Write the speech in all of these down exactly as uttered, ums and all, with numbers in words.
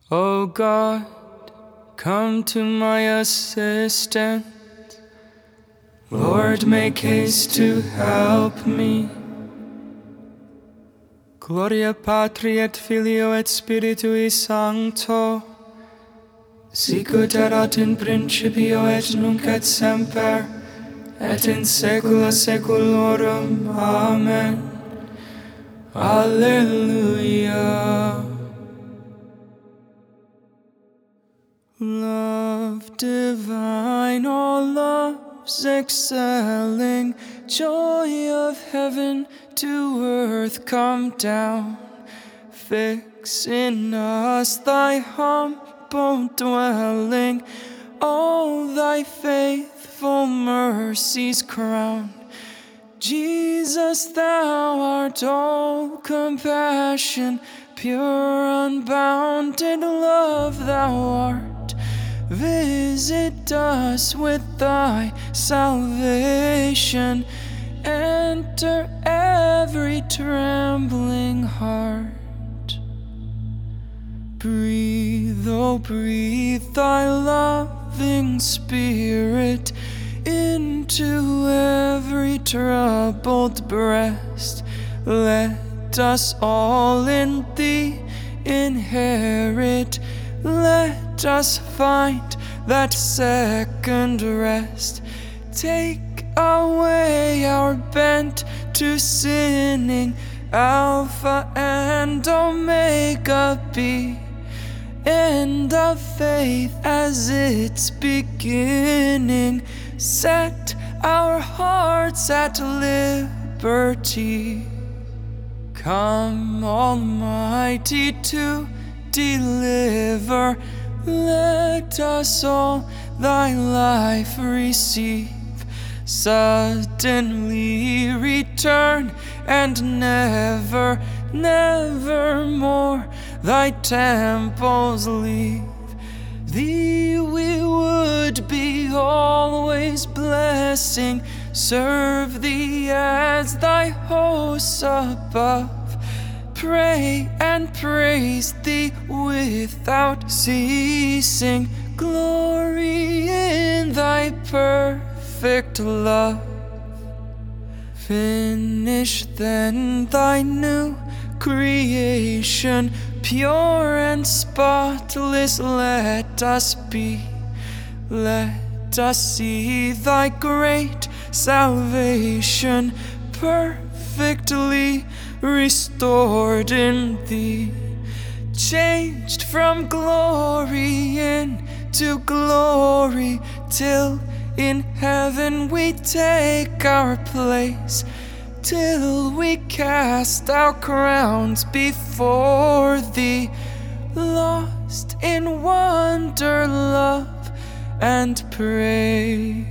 O God, come to my assistance. Lord, make haste to help me. Gloria Patri et Filio et Spiritui Sancto, sicut erat in principio et nunc et semper, et in saecula saeculorum. Amen. Alleluia. Love divine, all loves excelling, joy of heaven to earth come down. Fix in us thy humble dwelling, all thy faithful mercies crown. Jesus, thou art all compassion, pure unbounded love thou art. Visit us with thy salvation, enter every trembling heart. Breathe, oh breathe thy loving spirit into every troubled breast. Let us all in thee inherit, let us find that second rest. Take away our bent to sinning, Alpha and Omega be, end of faith as its beginning. Set our hearts at liberty. Come, Almighty, to deliver. Let us all thy life receive. Suddenly return and never, never more thy temples leave. Thee we would be always blessing, serve thee as thy hosts above. Pray and praise thee without ceasing, glory in thy perfect love. Finish then thy new creation, pure and spotless let us be. Let us see thy great salvation, perfectly restored in thee, changed from glory into glory, till in heaven we take our place, till we cast our crowns before thee, lost in wonder, love, and praise.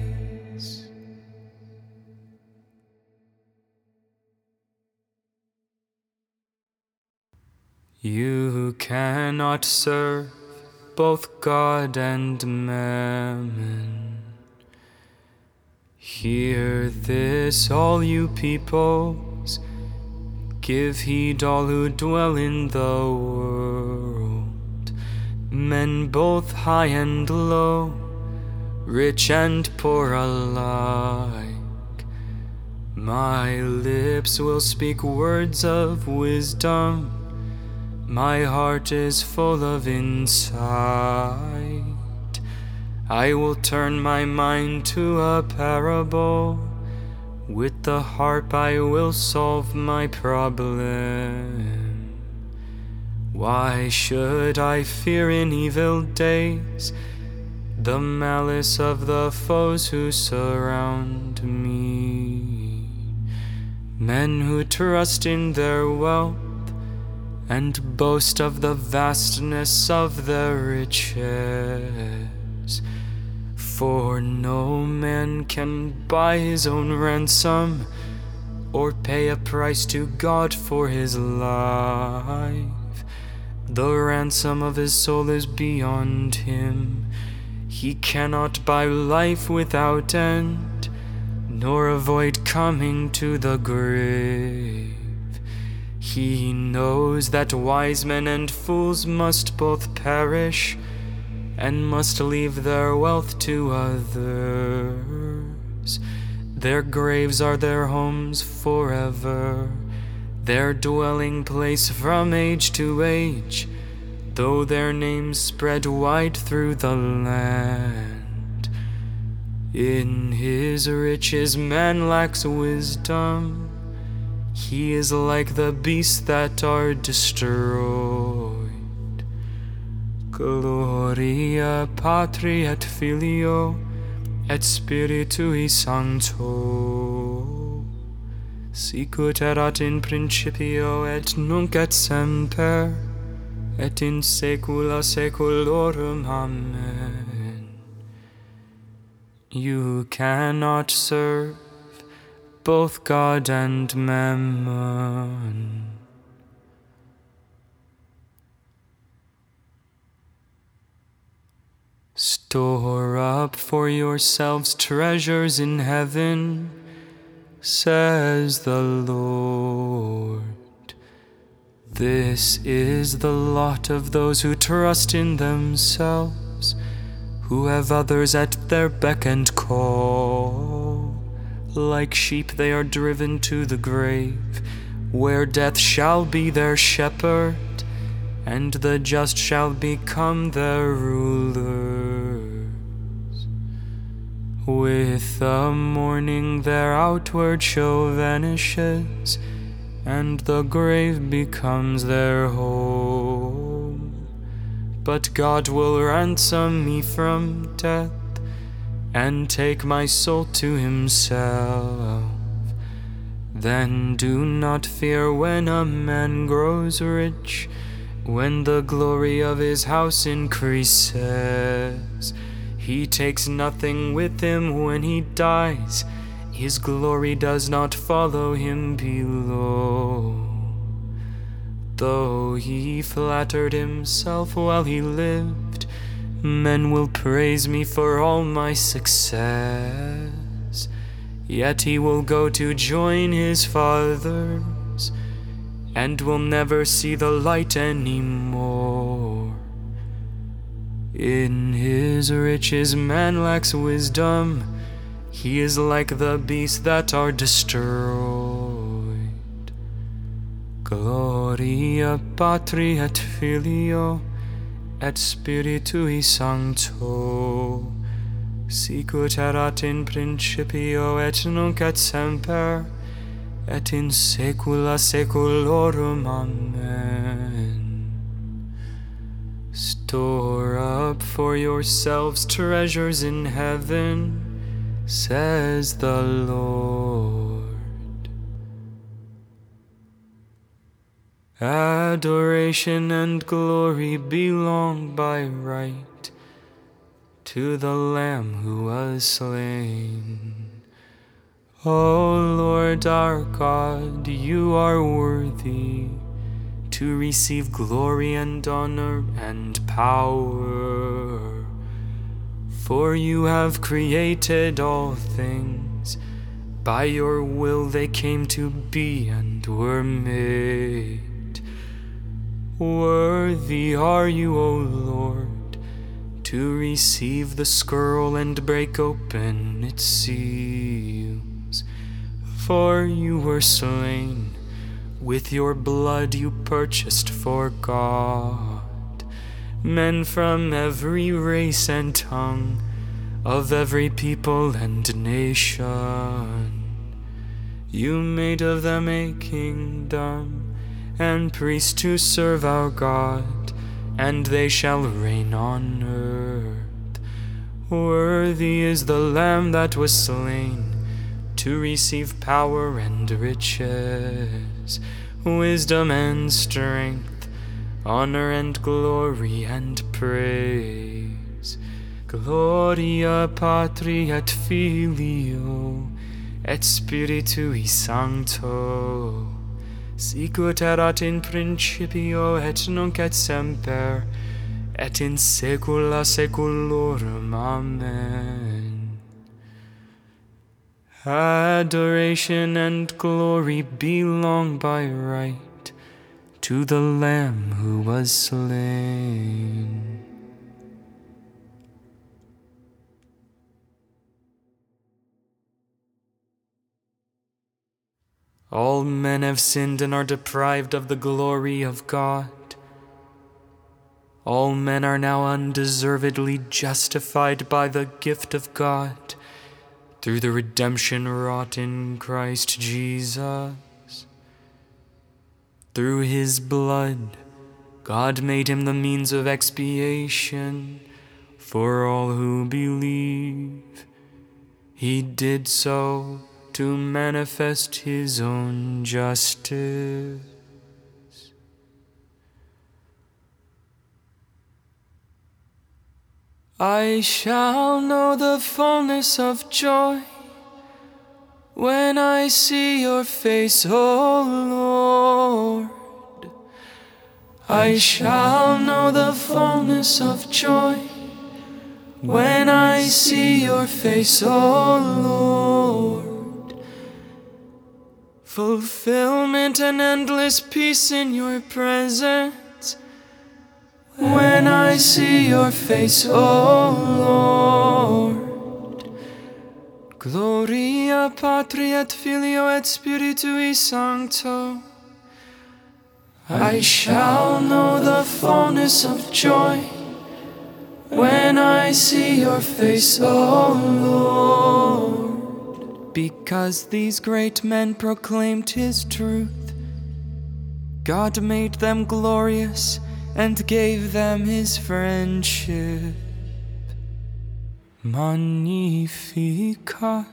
You cannot serve both God and mammon. Hear this, all you peoples. Give heed, all who dwell in the world. Men both high and low, rich and poor alike. My lips will speak words of wisdom. My heart is full of insight. I will turn my mind to a parable. With the harp I will solve my problem. Why should I fear in evil days the malice of the foes who surround me? Men who trust in their wealth and boast of the vastness of their riches. For no man can buy his own ransom, or pay a price to God for his life. The ransom of his soul is beyond him. He cannot buy life without end, nor avoid coming to the grave. He knows that wise men and fools must both perish, and must leave their wealth to others. Their graves are their homes forever, their dwelling place from age to age, though their names spread wide through the land. In his riches man lacks wisdom, he is like the beasts that are destroyed. Gloria Patri et Filio et Spiritui Sancto, sicut erat in principio et nunc et semper, et in saecula saeculorum. Amen. You cannot serve both God and mammon. Store up for yourselves treasures in heaven, says the Lord. This is the lot of those who trust in themselves, who have others at their beck and call. Like sheep they are driven to the grave, where death shall be their shepherd, and the just shall become their rulers. With the morning their outward show vanishes, and the grave becomes their home. But God will ransom me from death, and take my soul to himself. Then do not fear when a man grows rich, when the glory of his house increases. He takes nothing with him when he dies, his glory does not follow him below. Though he flattered himself while he lived, men will praise me for all my success. Yet he will go to join his fathers, and will never see the light anymore. In his riches man lacks wisdom, he is like the beasts that are destroyed. Gloria Patri et Filio et Spiritui Sancto, sicut erat in principio et nunc et semper, et in saecula saeculorum. Amen. Store up for yourselves treasures in heaven, says the Lord. Adoration and glory belong by right to the Lamb who was slain. O Lord our God, you are worthy to receive glory and honor and power, for you have created all things. By your will they came to be and were made. Worthy are you, O Lord, to receive the scroll and break open its seals. For you were slain, with your blood you purchased for God men from every race and tongue, of every people and nation. You made of them a kingdom and priests to serve our God, and they shall reign on earth. Worthy is the Lamb that was slain to receive power and riches, wisdom and strength, honor and glory and praise. Gloria Patri et Filio et Spiritui Sancto, sicut erat in principio et nunc et semper, et in saecula saeculorum. Amen. Adoration and glory belong by right to the Lamb who was slain. All men have sinned and are deprived of the glory of God. All men are now undeservedly justified by the gift of God through the redemption wrought in Christ Jesus. Through his blood, God made him the means of expiation for all who believe. He did so to manifest his own justice. I shall know the fullness of joy when I see your face, O Lord. I shall know the fullness of joy when I see your face, O Lord. Fulfillment and endless peace in your presence when I see your face, O Lord. Gloria Patri et Filio et Spiritui Sancto. I shall know the fullness of joy when I see your face, O Lord. Because these great men proclaimed his truth, God made them glorious and gave them his friendship. Magnificat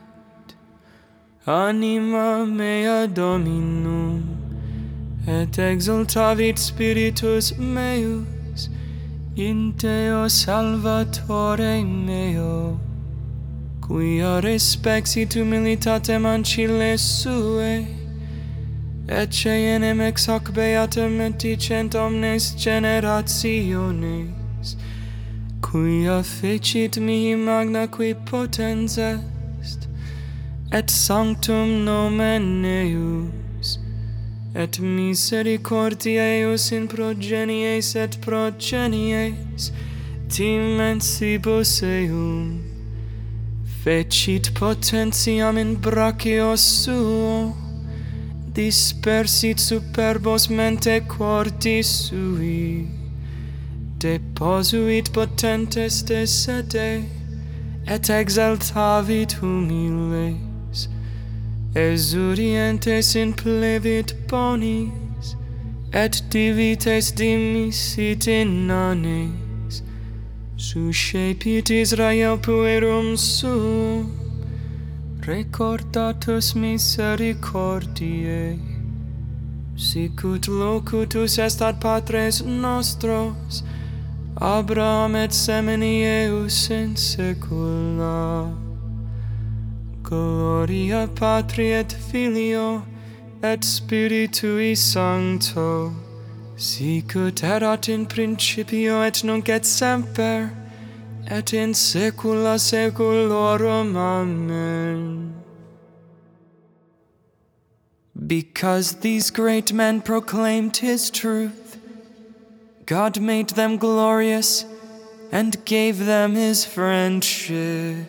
anima mea Dominum, et exultavit spiritus meus in Deo Salvatore meo, quia respexit humilitatem ancile suae, ecce enem ex hoc beatum dicent omnes generationes, quia fecit mihi magna qui potens est, et sanctum nomen eius, et misericordia eius in progenies et progenies dimensibus eum, fecit potentiam in brachio suo, dispersit superbos mente cordis sui, deposuit potentes de sede, et exaltavit humiles, exurientes in plevit bonis, et divites dimisit in nanes, suscepit Israel puerum suum, recordatus misericordiae, sicut locutus est ad patres nostros, Abraham et semini eius in saecula. Gloria Patri et Filio et Spiritui Sancto, sicut erat in principio et nunc et semper, et in saecula saeculorum. Amen. Because these great men proclaimed his truth, God made them glorious and gave them his friendship.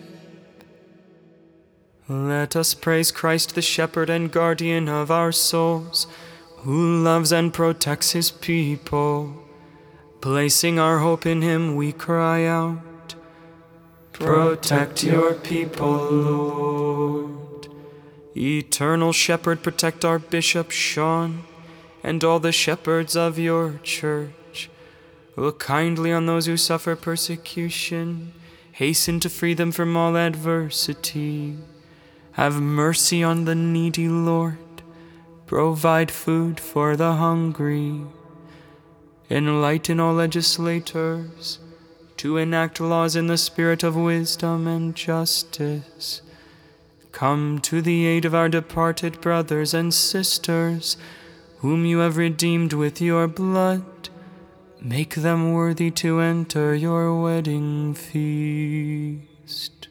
Let us praise Christ, the shepherd and guardian of our souls, who loves and protects his people. Placing our hope in him, we cry out, protect your people, Lord. Eternal shepherd, protect our Bishop Sean and all the shepherds of your church. Look kindly on those who suffer persecution. Hasten to free them from all adversity. Have mercy on the needy, Lord. Provide food for the hungry. Enlighten all legislators to enact laws in the spirit of wisdom and justice. Come to the aid of our departed brothers and sisters, whom you have redeemed with your blood. Make them worthy to enter your wedding feast.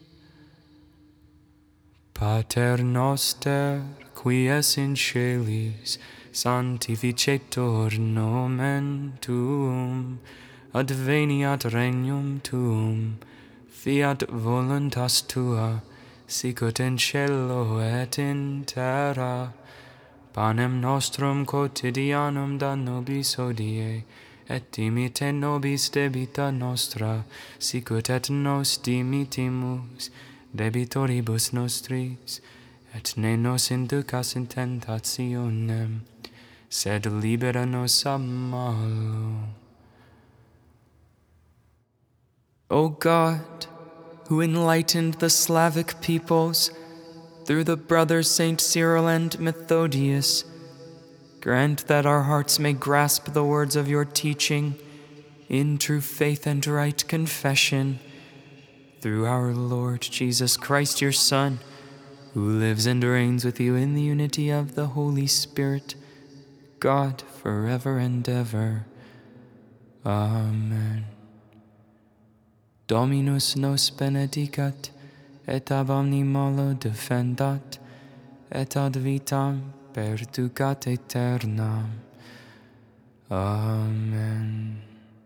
Pater noster, qui es in celis, sanctificetur nomen tuum, adveniat regnum tuum, fiat voluntas tua, sicut in cielo et in terra. Panem nostrum quotidianum da nobis hodie, et dimite nobis debita nostra, sicut et nos dimitimus debitoribus nostris, et ne nos inducas in tentationem, sed libera nos a malo. O God, who enlightened the Slavic peoples through the brothers Saint Cyril and Methodius, grant that our hearts may grasp the words of your teaching in true faith and right confession, through our Lord Jesus Christ, your Son, who lives and reigns with you in the unity of the Holy Spirit, God, forever and ever. Amen. Dominus nos benedicat, et ab omni malo defendat, et ad vitam perducat aeternam. Amen.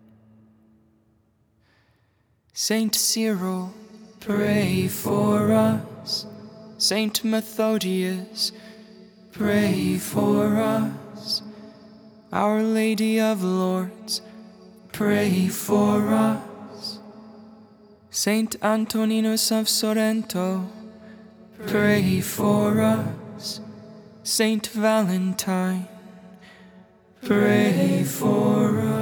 Saint Cyril, pray for us. Saint Methodius, pray for us. Our Lady of Lourdes, pray for us. Saint Antoninus of Sorrento, pray for us. Saint Valentine, pray for us.